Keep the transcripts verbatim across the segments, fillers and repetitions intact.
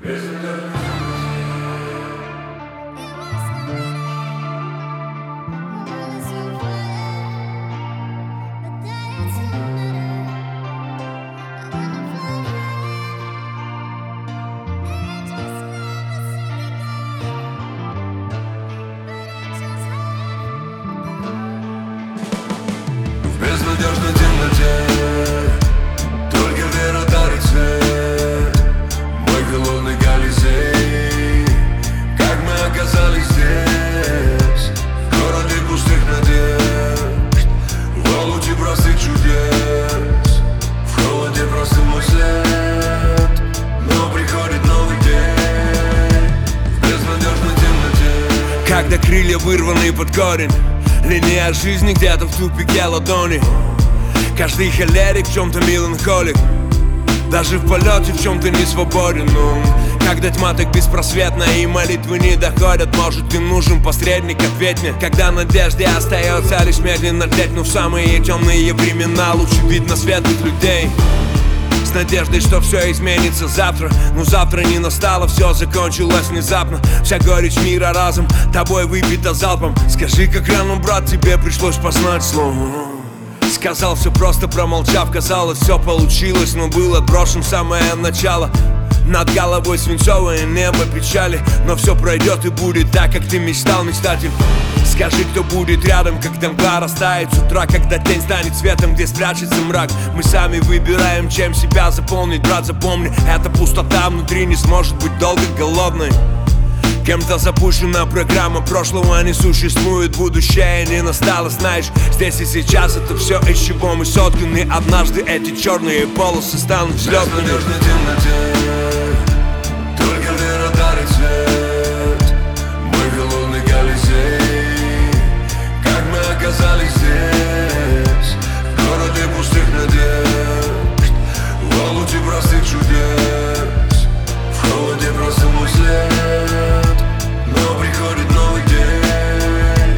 В безнадежной темноте только вера дарит свет. Мой холодный Колизей, как мы оказались здесь, в городе пустых надежд, в холоде простых чудес, в холоде простым мой след. Но приходит новый день в безнадежной темноте, когда крылья вырваны под корень, линия жизни где-то в тупике ладони. Каждый холерик в чем-то меланхолик, даже в полете в чем-то не свободен. Но когда тьма так беспросветна и молитвы не доходят, может им нужен посредник, ответь мне. Когда надежде остается лишь медленно лететь, но в самые темные времена лучше видно светлых людей. С надеждой, что все изменится завтра. Но завтра не настало, все закончилось внезапно. Вся горечь мира разом тобой выпита залпом. Скажи, как рано, брат, тебе пришлось познать слово. Сказал все просто, промолчав, казалось, все получилось, но был отброшен самое начало. Над головой свинцовое небо печали, но все пройдет и будет так, как ты мечтал, мечтатель. Скажи, кто будет рядом, когда мгла растает с утра, когда день станет светом, где спрячется мрак. Мы сами выбираем, чем себя заполнить, брат, запомни, эта пустота внутри не сможет быть долго голодной. Кем-то запущена программа прошлого не существует, будущее не настало, знаешь. Здесь и сейчас это все, из чего мы сотканы. Однажды эти черные полосы станут взлетными. В безнадежной темноте только вера дарит свет. Мой холодный Колизей, как мы оказались здесь, в городе пустых надежд, в холоде простых чудес, в холоде просто мой след. Но приходит новый день.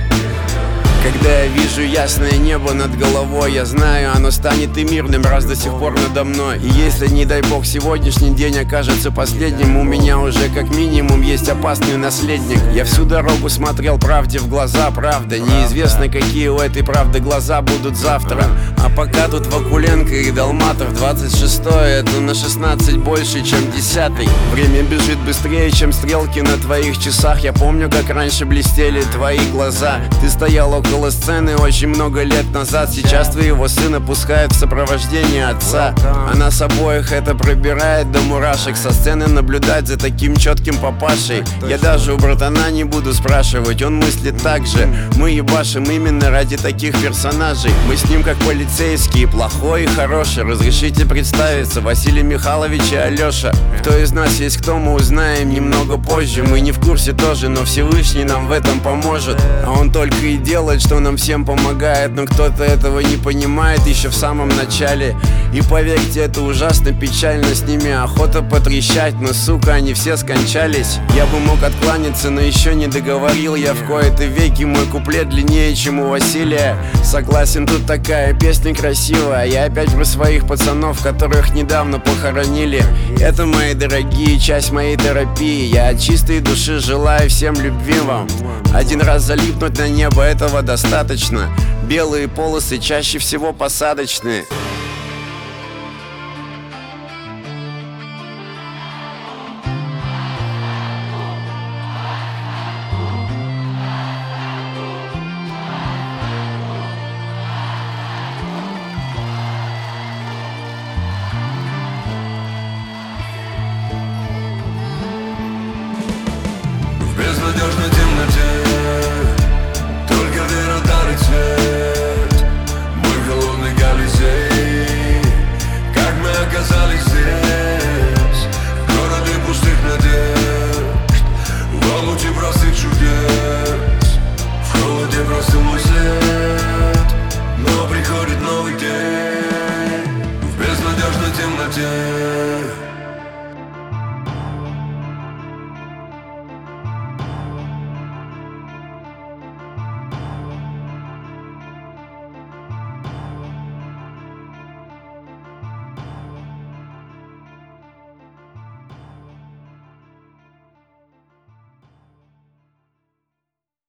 Когда я вижу ясное небо над головой, я знаю, оно станет и мирным, раз до сих пор надо мной. И если, не дай бог, сегодняшний день окажется последним, у меня уже как минимум есть опасный наследник. Я всю дорогу смотрел правде в глаза, правда. Неизвестно, какие у этой правды глаза будут завтра. А пока тут Вакуленко и Долматов, двадцать шестое, это на шестнадцать больше, чем десятый. Время бежит быстрее, чем стрелки на твоих часах. Я помню, как раньше блестели твои глаза. Ты стоял около сцены очень много лет назад. Сейчас твоего сына пускают в сопровождении отца. А нас обоих это пробирает до мурашек. Со сцены наблюдать за таким четким папашей. Я даже у братана не буду спрашивать, он мыслит так же. Мы ебашим именно ради таких персонажей. Мы с ним как полицейские, плохой и хороший. Разрешите представиться, Василий Михайлович и Алеша. Кто из нас есть кто, мы узнаем немного позже. Мы не в курсе тоже, но Всевышний нам в этом поможет. А он только и делает, что нам всем помогает. Но кто-то этого не понимает еще в самом начале. И поверьте, это ужасно печально. С ними охота потрещать, но, сука, они все скончались. Я бы мог откланяться, но еще не договорил. Я в кои-то веки, мой куплет длиннее, чем у Василия. Согласен, тут такая песня красивая. Я опять про своих пацанов, которых недавно похоронили. Это, мои дорогие, часть моей терапии. Я от чистой души желаю всем любви вам. Один раз залипнуть на небо, этого достаточно. Белые полосы чаще всего посадочные.